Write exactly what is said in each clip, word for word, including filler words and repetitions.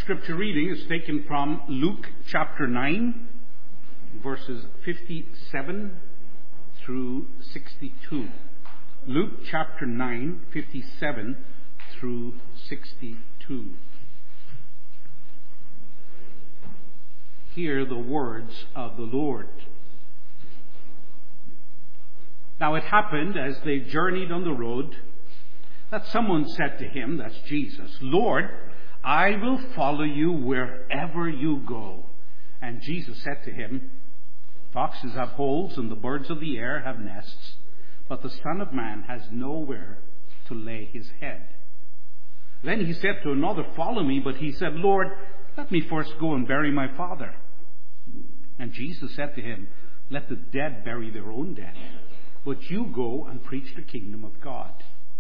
scripture reading is taken from Luke chapter nine, verses fifty-seven through sixty-two. Luke chapter nine, fifty-seven through sixty-two. Hear the words of the Lord. Now it happened as they journeyed on the road that someone said to him, that's Jesus, "Lord, I will follow you wherever you go." And Jesus said to him, "Foxes have holes and the birds of the air have nests, but the Son of Man has nowhere to lay his head." Then he said to another, "Follow me." But he said, "Lord, let me first go and bury my father." And Jesus said to him, "Let the dead bury their own dead, but you go and preach the kingdom of God."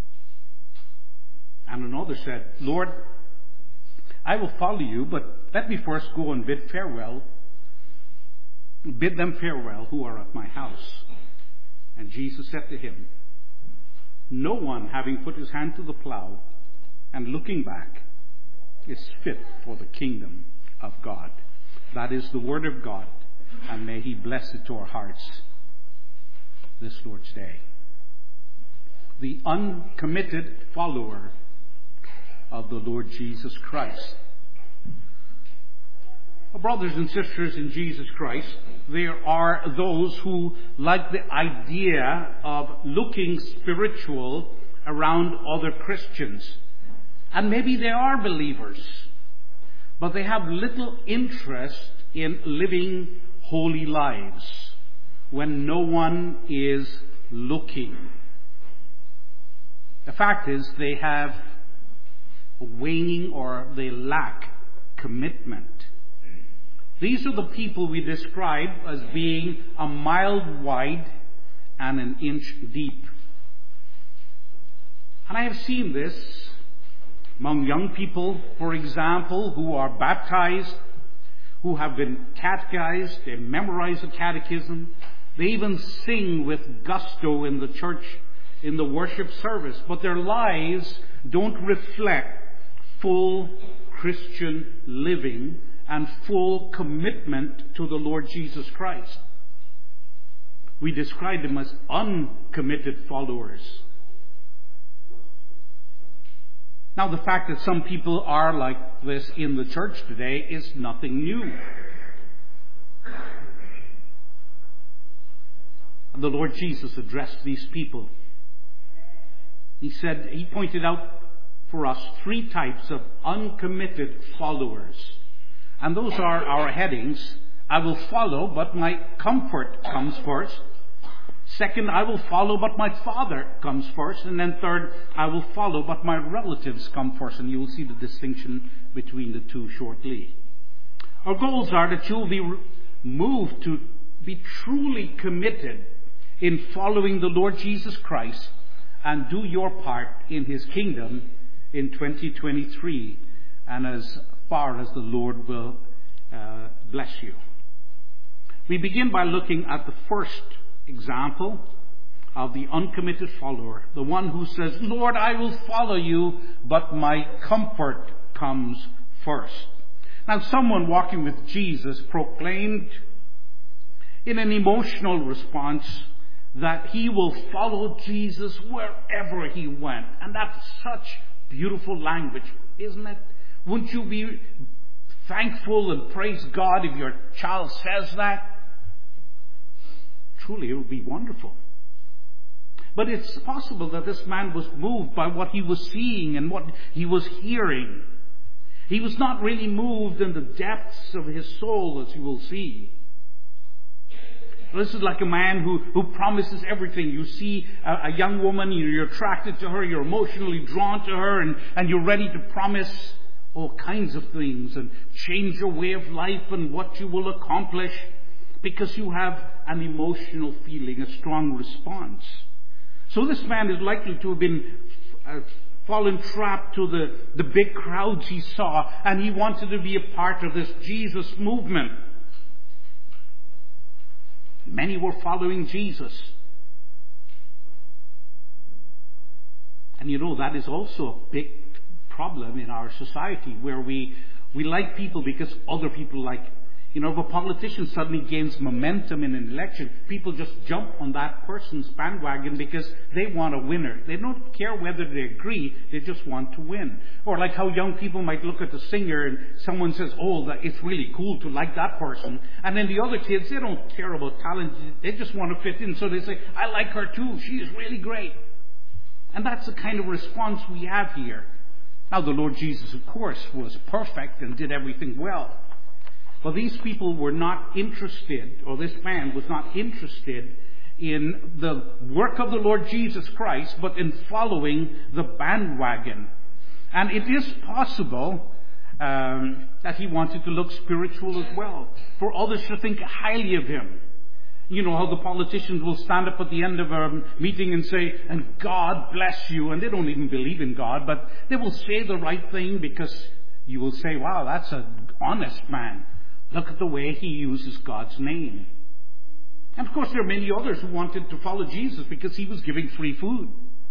And another said, "Lord, I will follow you, but let me first go and bid farewell, bid them farewell who are at my house." And Jesus said to him, "No one having put his hand to the plow and looking back is fit for the kingdom of God." That is the word of God, and may he bless it to our hearts this Lord's Day. The uncommitted follower of the Lord Jesus Christ. Brothers and sisters in Jesus Christ, there are those who like the idea of looking spiritual around other Christians. And maybe they are believers, but they have little interest in living holy lives when no one is looking. The fact is, they have a waning or they lack commitment. These are the people we describe as being a mile wide and an inch deep. And I have seen this among young people, for example, who are baptized, who have been catechized, they memorize the catechism, they even sing with gusto in the church, in the worship service, but their lives don't reflect full Christian living and full commitment to the Lord Jesus Christ. We describe them as uncommitted followers. Now, the fact that some people are like this in the church today is nothing new. And the Lord Jesus addressed these people. He said, he pointed out for us three types of uncommitted followers. And those are our headings. I will follow, but my comfort comes first. Second, I will follow, but my father comes first. And then third, I will follow, but my relatives come first. And you will see the distinction between the two shortly. Our goals are that you will be moved to be truly committed in following the Lord Jesus Christ and do your part in his kingdom in twenty twenty-three and as far as the Lord will uh, bless you. We begin by looking at the first example of the uncommitted follower, the one who says, "Lord, I will follow you, but my comfort comes first." Now, someone walking with Jesus proclaimed in an emotional response that he will follow Jesus wherever he went. And that's such beautiful language, isn't it? Wouldn't you be thankful and praise God if your child says that? Truly, it would be wonderful. But it's possible that this man was moved by what he was seeing and what he was hearing. He was not really moved in the depths of his soul, as you will see. This is like a man who, who promises everything. You see a, a young woman, you're attracted to her, you're emotionally drawn to her, and, and you're ready to promise all kinds of things and change your way of life and what you will accomplish because you have an emotional feeling, a strong response. So this man is likely to have been uh, fallen trapped to the, the big crowds he saw, and he wanted to be a part of this Jesus movement. Many were following Jesus. And you know, that is also a big problem in our society, where we We like people because other people like. You know, if a politician suddenly gains momentum in an election, people just jump on that person's bandwagon because they want a winner. They don't care whether they agree, they just want to win. Or like how young people might look at the singer and someone says, oh, that it's really cool to like that person. And then the other kids, they don't care about talent, they just want to fit in. So they say, I like her too, she is really great. And that's the kind of response we have here. Now the Lord Jesus, of course, was perfect and did everything well. But these people were not interested, or this man was not interested in the work of the Lord Jesus Christ, but in following the bandwagon. And it is possible um, that he wanted to look spiritual as well, for others to think highly of him. You know how the politicians will stand up at the end of a meeting and say, and God bless you, and they don't even believe in God, but they will say the right thing because you will say, wow, that's an honest man. Look at the way he uses God's name. And of course there are many others who wanted to follow Jesus because he was giving free food.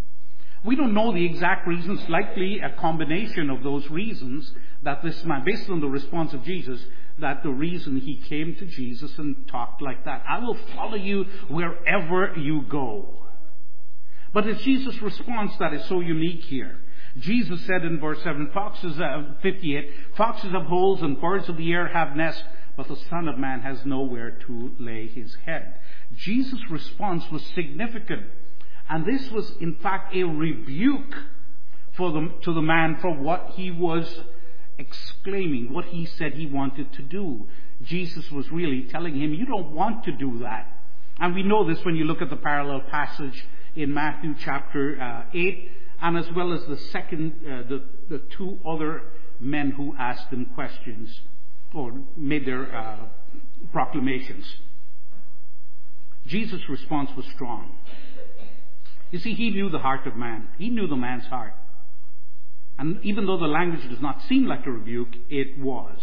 We don't know the exact reasons, likely a combination of those reasons that this man, based on the response of Jesus, that the reason he came to Jesus and talked like that. I will follow you wherever you go. But it's Jesus' response that is so unique here. Jesus said in verse seven, foxes, uh, fifty-eight, foxes have holes and birds of the air have nests, but the Son of Man has nowhere to lay his head. Jesus' response was significant. And this was in fact a rebuke for the, to the man for what he was exclaiming, what he said he wanted to do. Jesus was really telling him, you don't want to do that. And we know this when you look at the parallel passage in Matthew chapter uh, eight, and as well as the second, uh, the, the two other men who asked him questions or made their uh, proclamations. Jesus' response was strong. You see, he knew the heart of man. He knew the man's heart. And even though the language does not seem like a rebuke, it was.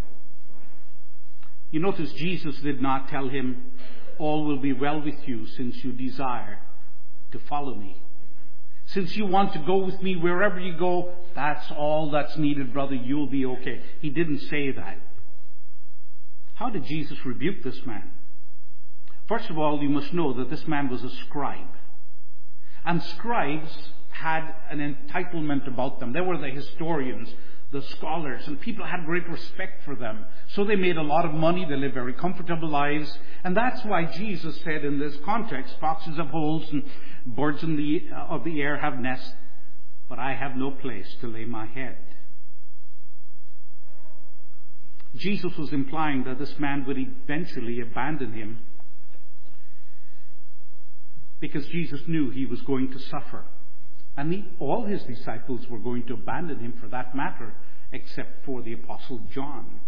You notice Jesus did not tell him, all will be well with you since you desire to follow me. Since you want to go with me wherever you go, that's all that's needed, brother. You'll be okay. He didn't say that. How did Jesus rebuke this man? First of all, you must know that this man was a scribe. And scribes had an entitlement about them. They were the historians, the scholars, and people had great respect for them. So they made a lot of money. They lived very comfortable lives. And that's why Jesus said in this context, foxes have holes and birds in the, uh, of the air have nests, but I have no place to lay my head. Jesus was implying that this man would eventually abandon him because Jesus knew he was going to suffer. And he, all his disciples were going to abandon him for that matter, except for the Apostle John.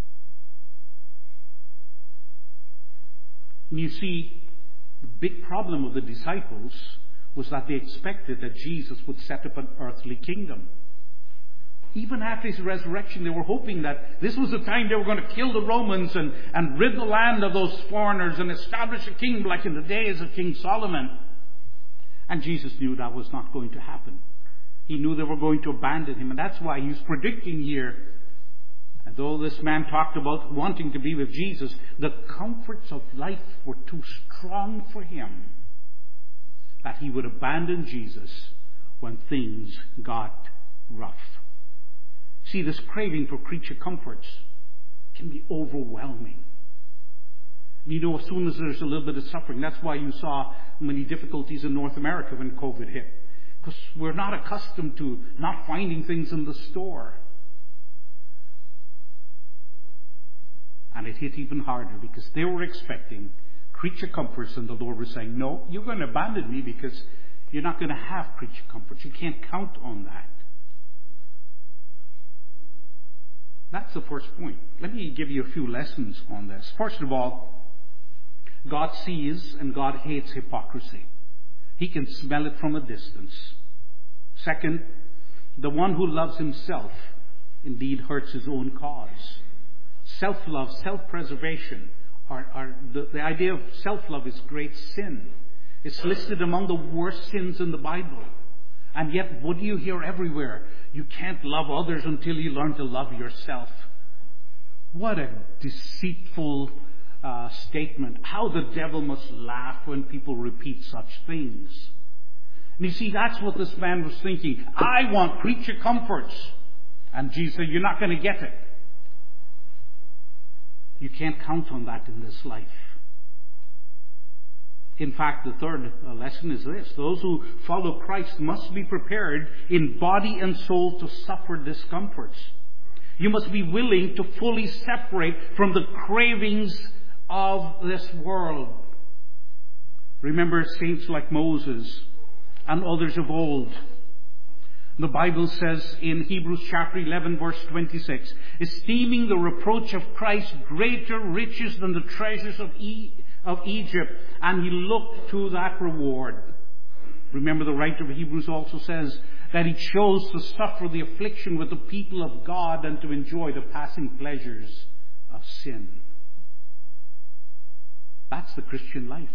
And you see, the big problem of the disciples was that they expected that Jesus would set up an earthly kingdom. Even after his resurrection, they were hoping that this was the time they were going to kill the Romans and, and rid the land of those foreigners and establish a kingdom like in the days of King Solomon. And Jesus knew that was not going to happen. He knew they were going to abandon him. And that's why he's predicting here, and though this man talked about wanting to be with Jesus, the comforts of life were too strong for him, that he would abandon Jesus when things got rough. See, this craving for creature comforts can be overwhelming. You know, as soon as there's a little bit of suffering, that's why you saw many difficulties in North America when COVID hit. Because we're not accustomed to not finding things in the store. And it hit even harder because they were expecting creature comforts, and the Lord was saying, no, you're going to abandon me because you're not going to have creature comforts. You can't count on that. That's the first point. Let me give you a few lessons on this. First of all, God sees and God hates hypocrisy. He can smell it from a distance. Second, the one who loves himself indeed hurts his own cause. Self-love, self-preservation, are, are the, the idea of self-love is great sin. It's listed among the worst sins in the Bible. And yet, what do you hear everywhere? You can't love others until you learn to love yourself. What a deceitful uh, statement. How the devil must laugh when people repeat such things. And you see, that's what this man was thinking. I want creature comforts. And Jesus said, you're not going to get it. You can't count on that in this life. In fact, the third lesson is this. Those who follow Christ must be prepared in body and soul to suffer discomforts. You must be willing to fully separate from the cravings of this world. Remember saints like Moses and others of old. The Bible says in Hebrews chapter eleven verse twenty-six, esteeming the reproach of Christ greater riches than the treasures of, e- of Egypt, and he looked to that reward. Remember, the writer of Hebrews also says that he chose to suffer the affliction with the people of God and to enjoy the passing pleasures of sin. That's the Christian life.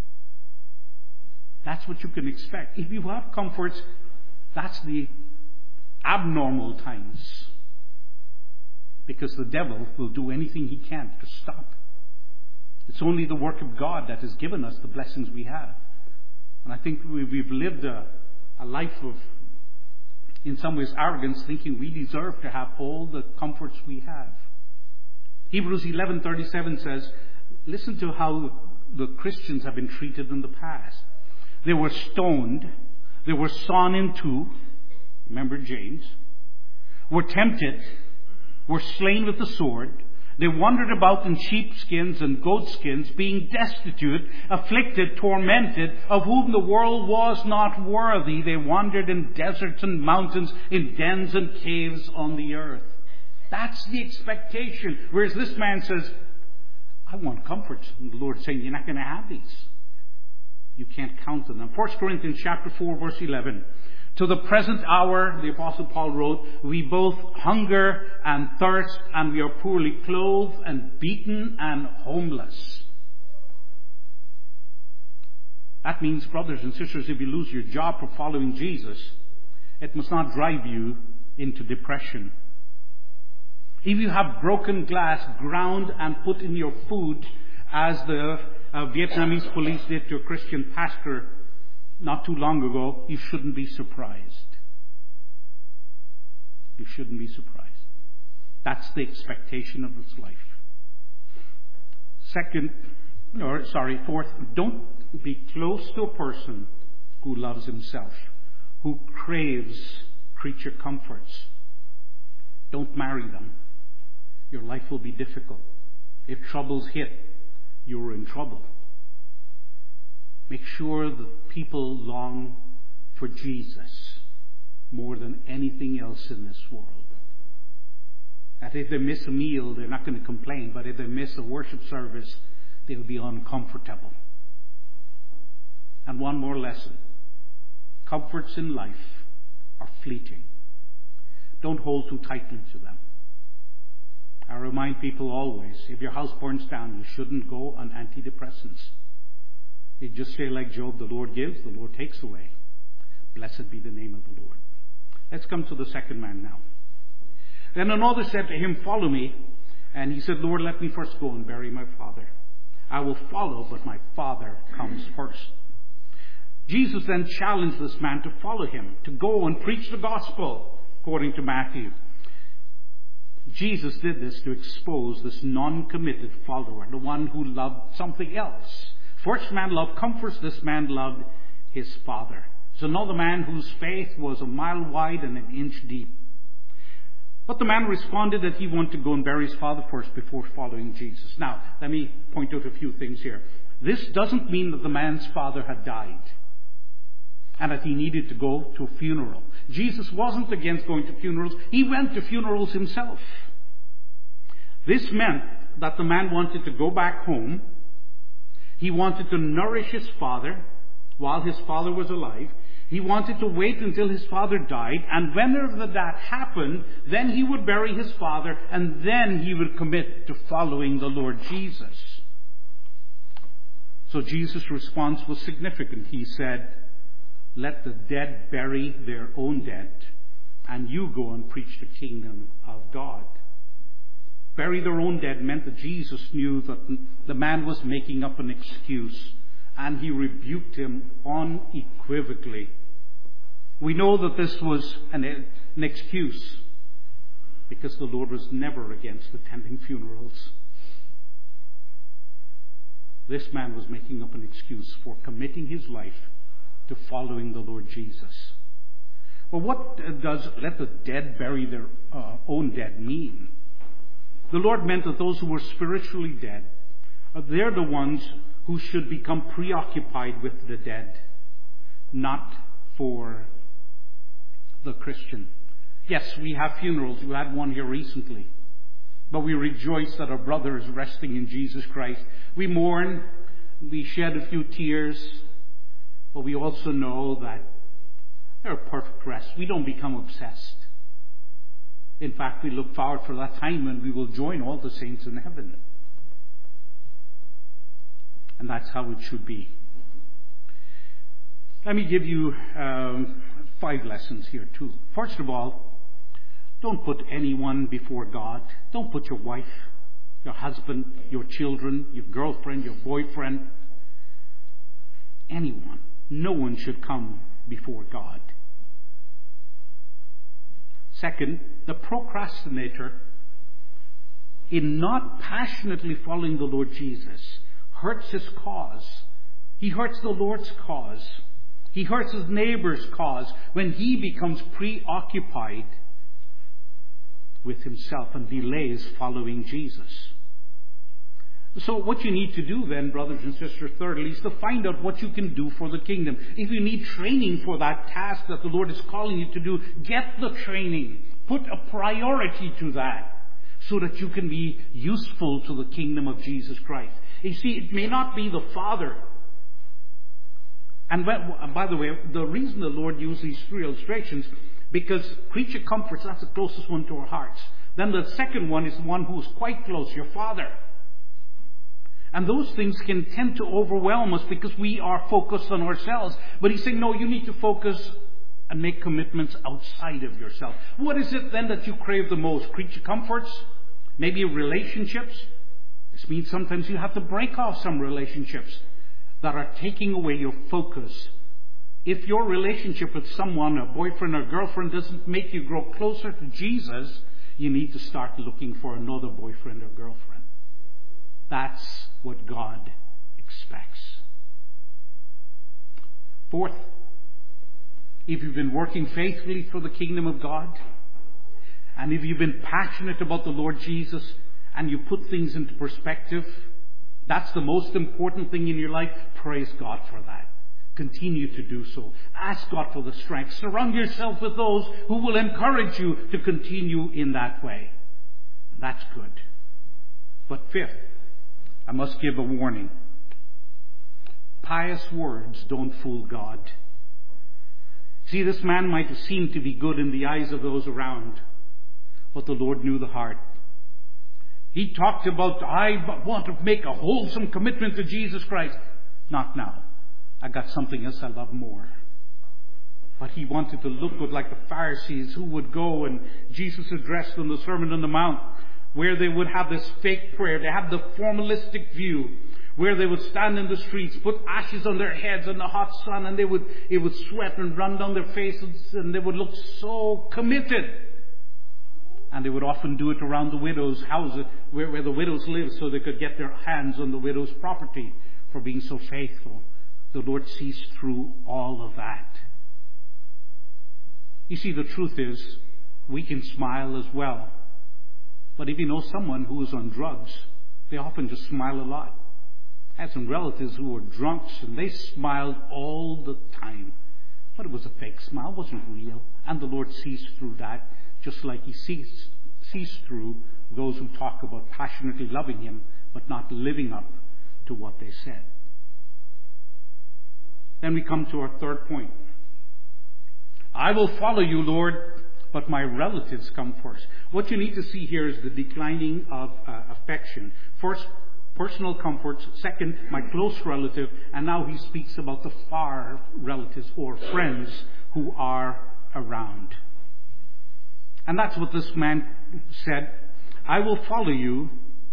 That's what you can expect. If you have comforts, that's the abnormal times. Because the devil will do anything he can to stop. It's only the work of God that has given us the blessings we have. And I think we've lived a, a life of, in some ways, arrogance, thinking we deserve to have all the comforts we have. Hebrews eleven thirty-seven says, listen to how the Christians have been treated in the past. They were stoned. They were sawn in two. Remember James. Were tempted. Were slain with the sword. They wandered about in sheepskins and goatskins, being destitute, afflicted, tormented, of whom the world was not worthy. They wandered in deserts and mountains, in dens and caves on the earth. That's the expectation. Whereas this man says, I want comforts. And the Lord's saying, you're not going to have these. You can't count on them. First Corinthians chapter four, verse eleven. To the present hour, the Apostle Paul wrote, we both hunger and thirst, and we are poorly clothed and beaten and homeless. That means, brothers and sisters, if you lose your job for following Jesus, it must not drive you into depression. If you have broken glass ground and put in your food, as the uh, Vietnamese police did to a Christian pastor not too long ago, you shouldn't be surprised. You shouldn't be surprised. That's the expectation of this life. Second, or sorry, fourth, don't be close to a person who loves himself, who craves creature comforts. Don't marry them. Your life will be difficult. If troubles hit, you're in trouble. Make sure that people long for Jesus more than anything else in this world. That if they miss a meal, they're not going to complain, but if they miss a worship service, they'll be uncomfortable. And one more lesson. Comforts in life are fleeting. Don't hold too tightly to them. I remind people always, if your house burns down, you shouldn't go on antidepressants. You just say like Job, the Lord gives, the Lord takes away. Blessed be the name of the Lord. Let's come to the second man now. Then another said to him, follow me. And he said, Lord, let me first go and bury my father. I will follow, but my father comes first. Jesus then challenged this man to follow him, to go and preach the gospel, according to Matthew. Jesus did this to expose this non-committed follower, the one who loved something else. First man loved comforts, this man loved his father. It's another man whose faith was a mile wide and an inch deep. But the man responded that he wanted to go and bury his father first before following Jesus. Now, let me point out a few things here. This doesn't mean that the man's father had died and that he needed to go to a funeral. Jesus wasn't against going to funerals. He went to funerals himself. This meant that the man wanted to go back home. He wanted to nourish his father while his father was alive. He wanted to wait until his father died. And whenever that happened, then he would bury his father and then he would commit to following the Lord Jesus. So Jesus' response was significant. He said, let the dead bury their own dead, and you go and preach the kingdom of God. Bury their own dead meant that Jesus knew that the man was making up an excuse, and he rebuked him unequivocally. We know that this was an, an excuse because the Lord was never against attending funerals. This man was making up an excuse for committing his life to following the Lord Jesus. Well, what does let the dead bury their uh, own dead mean? The Lord meant that those who were spiritually dead, uh, they're the ones who should become preoccupied with the dead, not for the Christian. Yes, we have funerals. We had one here recently. But we rejoice that our brother is resting in Jesus Christ. We mourn, we shed a few tears, but we also know that they're a perfect rest. We don't become obsessed. In fact, we look forward for that time when we will join all the saints in heaven. And that's how it should be. Let me give you um, five lessons here too. First of all, don't put anyone before God. Don't put your wife, your husband, your children, your girlfriend, your boyfriend, anyone. No one should come before God. Second, the procrastinator, in not passionately following the Lord Jesus, hurts his cause. He hurts the Lord's cause. He hurts his neighbor's cause when he becomes preoccupied with himself and delays following Jesus. So what you need to do then, brothers and sisters, thirdly, is to find out what you can do for the kingdom. If you need training for that task that the Lord is calling you to do, get the training. Put a priority to that so that you can be useful to the kingdom of Jesus Christ. You see, it may not be the Father. And by the way, the reason the Lord used these three illustrations, because creature comforts, that's the closest one to our hearts. Then the second one is the one who is quite close, your Father. And those things can tend to overwhelm us because we are focused on ourselves. But he's saying, no, you need to focus and make commitments outside of yourself. What is it then that you crave the most? Creature comforts? Maybe relationships? This means sometimes you have to break off some relationships that are taking away your focus. If your relationship with someone, a boyfriend or girlfriend, doesn't make you grow closer to Jesus, you need to start looking for another boyfriend or girlfriend. That's what God expects. Fourth, if you've been working faithfully for the kingdom of God, and if you've been passionate about the Lord Jesus, and you put things into perspective, that's the most important thing in your life. Praise God for that. Continue to do so. Ask God for the strength. Surround yourself with those who will encourage you to continue in that way. That's good. But fifth, I must give a warning. Pious words don't fool God. See, this man might have seemed to be good in the eyes of those around, but the Lord knew the heart. He talked about, I want to make a wholesome commitment to Jesus Christ. Not now. I got something else I love more. But he wanted to look good like the Pharisees who would go, and Jesus addressed them the Sermon on the Mount, where they would have this fake prayer. They had the formalistic view, where they would stand in the streets, put ashes on their heads in the hot sun, and they would it would sweat and run down their faces, and they would look so committed. And they would often do it around the widows' houses, where, where the widows lived, so they could get their hands on the widow's property for being so faithful. The Lord sees through all of that. You see, the truth is, we can smile as well. But if you know someone who is on drugs, they often just smile a lot. I had some relatives who were drunks, and they smiled all the time. But it was a fake smile, it wasn't real. And the Lord sees through that, just like He sees, sees through those who talk about passionately loving Him, but not living up to what they said. Then we come to our third point. I will follow you, Lord, but my relatives come first. What you need to see here is the declining of uh, affection. First, personal comforts. Second, my close relative. And now he speaks about the far relatives or friends who are around. And that's what this man said. I will follow you,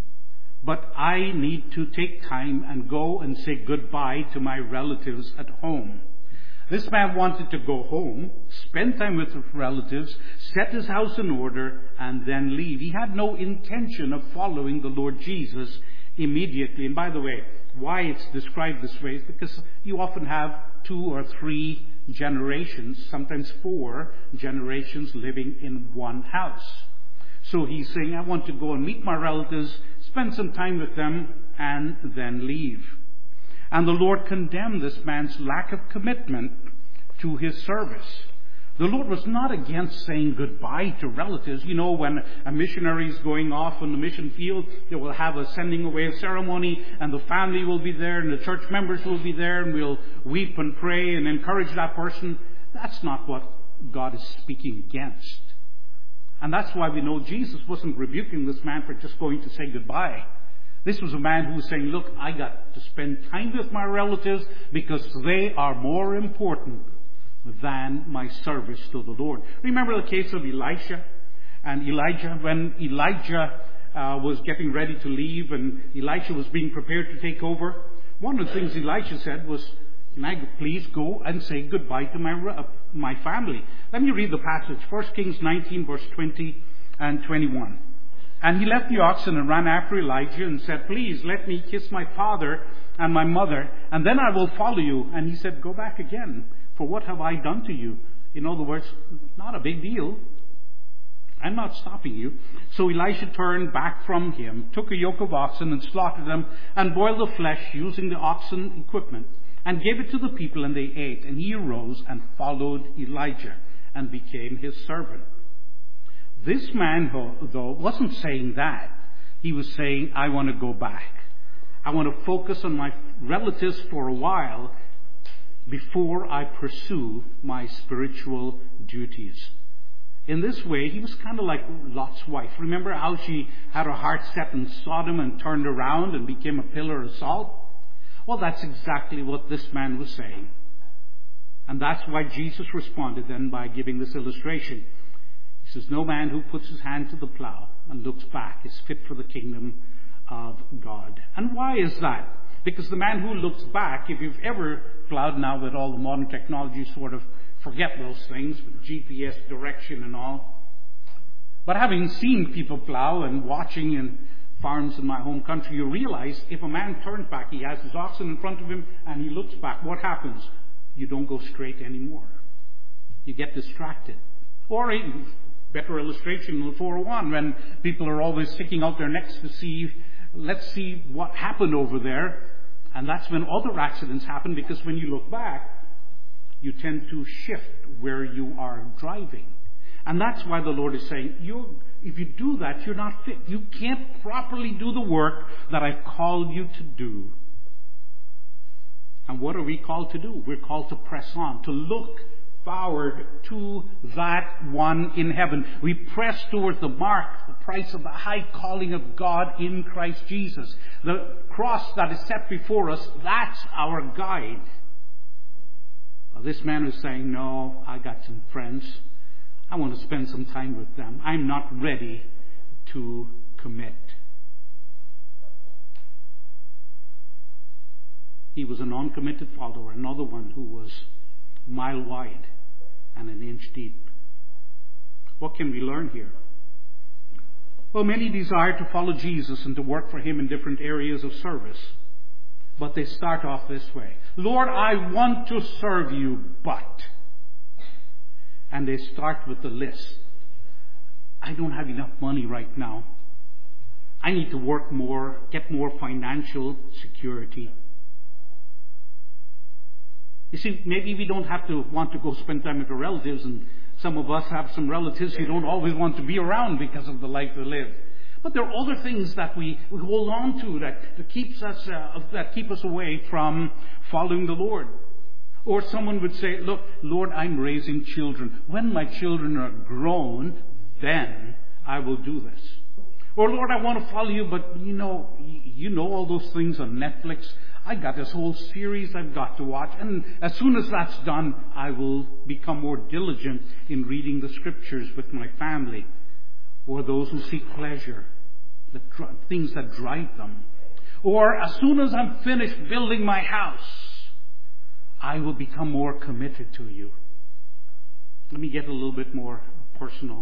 but I need to take time and go and say goodbye to my relatives at home. This man wanted to go home, spend time with his relatives, set his house in order, and then leave. He had no intention of following the Lord Jesus immediately. And by the way, why it's described this way is because you often have two or three generations, sometimes four generations living in one house. So he's saying, I want to go and meet my relatives, spend some time with them, and then leave. And the Lord condemned this man's lack of commitment to his service. The Lord was not against saying goodbye to relatives. You know, when a missionary is going off on the mission field, they will have a sending away ceremony, and the family will be there, and the church members will be there, and we'll weep and pray and encourage that person. That's not what God is speaking against. And that's why we know Jesus wasn't rebuking this man for just going to say goodbye. This was a man who was saying, look, I got to spend time with my relatives because they are more important than my service to the Lord. Remember the case of Elisha and Elijah? When Elijah uh, was getting ready to leave and Elisha was being prepared to take over, one of the things Elisha said was, can I please go and say goodbye to my uh, my family? Let me read the passage. First Kings nineteen, verse twenty and twenty-one. And he left the oxen and ran after Elijah and said, please let me kiss my father and my mother, and then I will follow you. And he said, go back again, for what have I done to you? In other words, not a big deal. I'm not stopping you. So Elisha turned back from him, took a yoke of oxen and slaughtered them, and boiled the flesh using the oxen equipment, and gave it to the people, and they ate. And he arose and followed Elijah and became his servant. This man, though, wasn't saying that. He was saying, I want to go back. I want to focus on my relatives for a while before I pursue my spiritual duties. In this way, he was kind of like Lot's wife. Remember how she had her heart set in Sodom and turned around and became a pillar of salt? Well, that's exactly what this man was saying. And that's why Jesus responded then by giving this illustration. He says, no man who puts his hand to the plow and looks back is fit for the kingdom of God. And why is that? Because the man who looks back, if you've ever plowed now with all the modern technology, sort of forget those things, with G P S direction and all. But having seen people plow and watching in farms in my home country, you realize if a man turns back, he has his oxen in front of him and he looks back, what happens? You don't go straight anymore. You get distracted. Or even better illustration in the four oh one, when people are always sticking out their necks to see, let's see what happened over there. And that's when other accidents happen, because when you look back, you tend to shift where you are driving. And that's why the Lord is saying, you, if you do that, you're not fit. You can't properly do the work that I've called you to do. And what are we called to do? We're called to press on, to look forward to that one in heaven. We press towards the mark, the price of the high calling of God in Christ Jesus. The cross that is set before us, that's our guide. Well, this man was saying, no, I got some friends. I want to spend some time with them. I'm not ready to commit. He was a non-committed follower, another one who was a mile wide and an inch deep. What can we learn here? Well, many desire to follow Jesus and to work for Him in different areas of service. But they start off this way. Lord, I want to serve you, but... And they start with the list. I don't have enough money right now. I need to work more, get more financial security. You see, maybe we don't have to want to go spend time with our relatives, and some of us have some relatives who don't always want to be around because of the life they live. But there are other things that we, we hold on to that, that keeps us uh, that keep us away from following the Lord. Or someone would say, look, Lord, I'm raising children. When my children are grown, then I will do this. Or, Lord, I want to follow you, but you know, you know all those things on Netflix. I got this whole series I've got to watch. And as soon as that's done, I will become more diligent in reading the scriptures with my family. Or those who seek pleasure, the dr- things that drive them. Or as soon as I'm finished building my house, I will become more committed to you. Let me get a little bit more personal.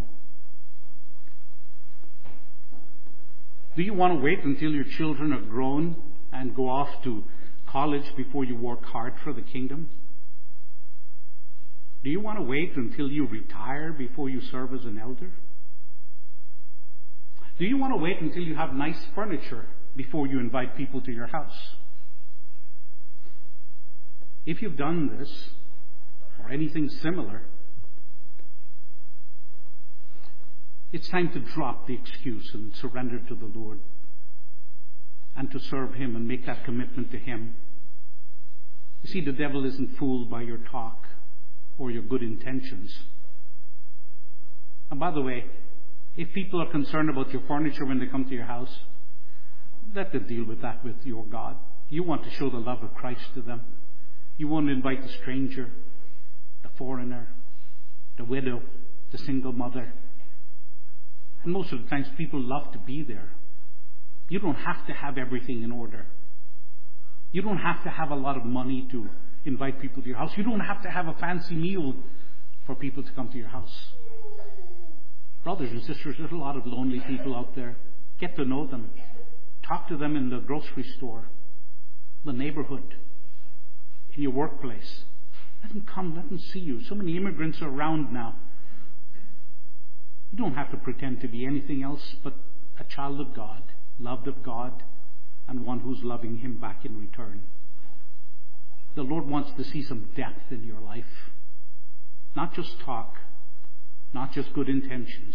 Do you want to wait until your children are grown and go off to college before you work hard for the kingdom? Do you want to wait until you retire before you serve as an elder? Do you want to wait until you have nice furniture before you invite people to your house? If you've done this, or anything similar, it's time to drop the excuse and surrender to the Lord and to serve Him and make that commitment to Him. You see, the devil isn't fooled by your talk or your good intentions. And by the way, if people are concerned about your furniture when they come to your house, let them deal with that with your God. You want to show the love of Christ to them. You want to invite the stranger, the foreigner, the widow, the single mother. And most of the times people love to be there. You don't have to have everything in order. You don't have to have a lot of money to invite people to your house. You don't have to have a fancy meal for people to come to your house. Brothers and sisters, there's a lot of lonely people out there. Get to know them. Talk to them in the grocery store, the neighborhood, in your workplace. Let them come, let them see you. So many immigrants are around now. You don't have to pretend to be anything else but a child of God, loved of God, and one who's loving Him back in return. The Lord wants to see some depth in your life. Not just talk, not just good intentions.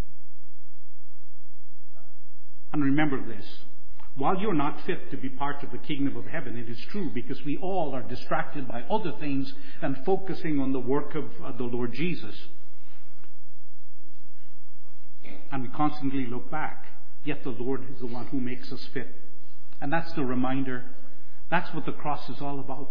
And remember this. While you're not fit to be part of the kingdom of heaven, it is true, because we all are distracted by other things than focusing on the work of uh, the Lord Jesus. And we constantly look back. Yet the Lord is the one who makes us fit. And that's the reminder. That's what the cross is all about.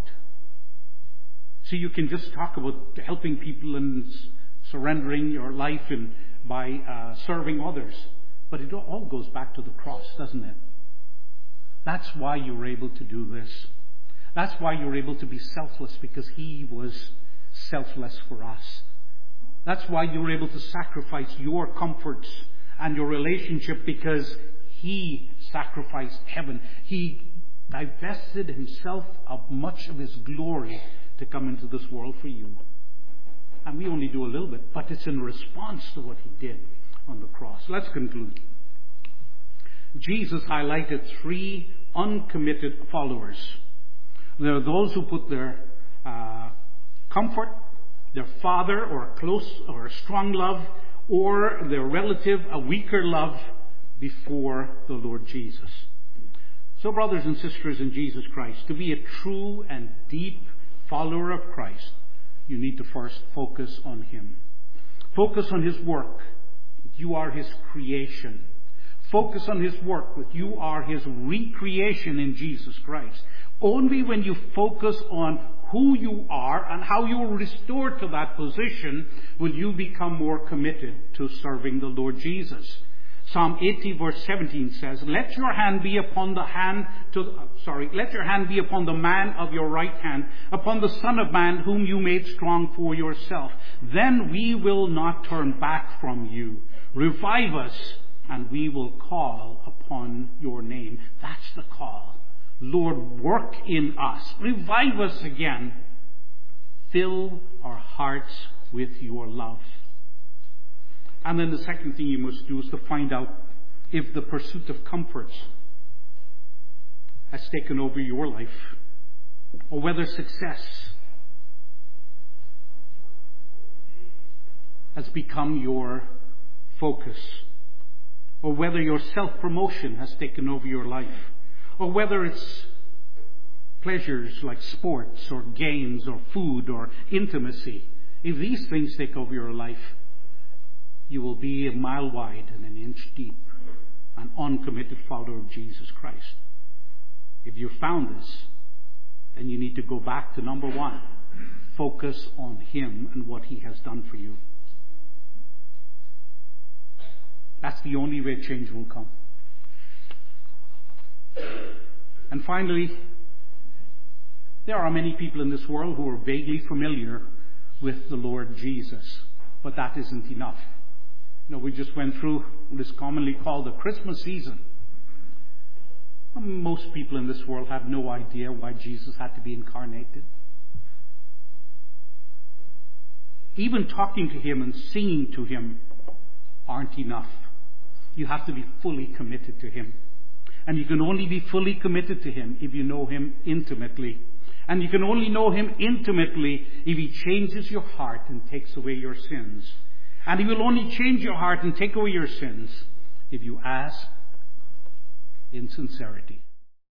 So you can just talk about helping people and surrendering your life and by uh, serving others. But it all goes back to the cross, doesn't it? That's why you're able to do this. That's why you're able to be selfless, because He was selfless for us. That's why you're able to sacrifice your comforts and your relationship, because He sacrificed heaven. He divested Himself of much of His glory to come into this world for you. And we only do a little bit, but it's in response to what He did on the cross. Let's conclude. Jesus highlighted three uncommitted followers. There are those who put their uh, comfort, their father or a close or a strong love, or their relative, a weaker love, before the Lord Jesus. So, brothers and sisters in Jesus Christ, to be a true and deep follower of Christ, you need to first focus on Him. Focus on His work. You are His creation. Focus on His work, that you are His recreation in Jesus Christ. Only when you focus on who you are and how you are restored to that position will you become more committed to serving the Lord Jesus. Psalm eighty verse seventeen says, Let your hand be upon the hand to sorry, let your hand be upon the man of your right hand, upon the Son of Man whom you made strong for yourself. Then we will not turn back from you. Revive us, and we will call upon your name. That's the call. Lord, work in us. Revive us again. Fill our hearts with your love. And then the second thing you must do is to find out if the pursuit of comforts has taken over your life, or whether success has become your focus, or whether your self-promotion has taken over your life, or whether it's pleasures like sports or games or food or intimacy. If these things take over your life, you will be a mile wide and an inch deep. an uncommitted follower of Jesus Christ. If you found this, then you need to go back to number one. Focus on Him and what He has done for you. That's the only way change will come. And finally, there are many people in this world who are vaguely familiar with the Lord Jesus, but that isn't enough. You know, we just went through what is commonly called the Christmas season. Most people in this world have no idea why Jesus had to be incarnated. Even talking to Him and singing to Him aren't enough. You have to be fully committed to Him. And you can only be fully committed to Him if you know Him intimately. And you can only know Him intimately if He changes your heart and takes away your sins. And He will only change your heart and take away your sins if you ask in sincerity.